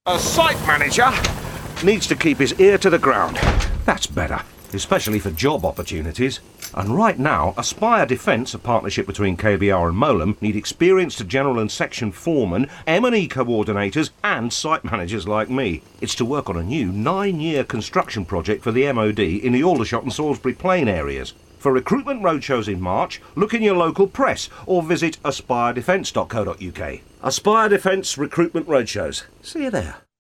A site manager needs to keep his ear to the ground. That's better, especially for job opportunities. And right now, Aspire Defence, a partnership between KBR and Molam, need experienced general and section foremen, M&E coordinators and site managers like me. It's to work on a new 9-year construction project for the MOD in the Aldershot and Salisbury Plain areas. For recruitment roadshows in March, look in your local press or visit aspiredefence.co.uk. Aspire Defence Recruitment Roadshows. See you there.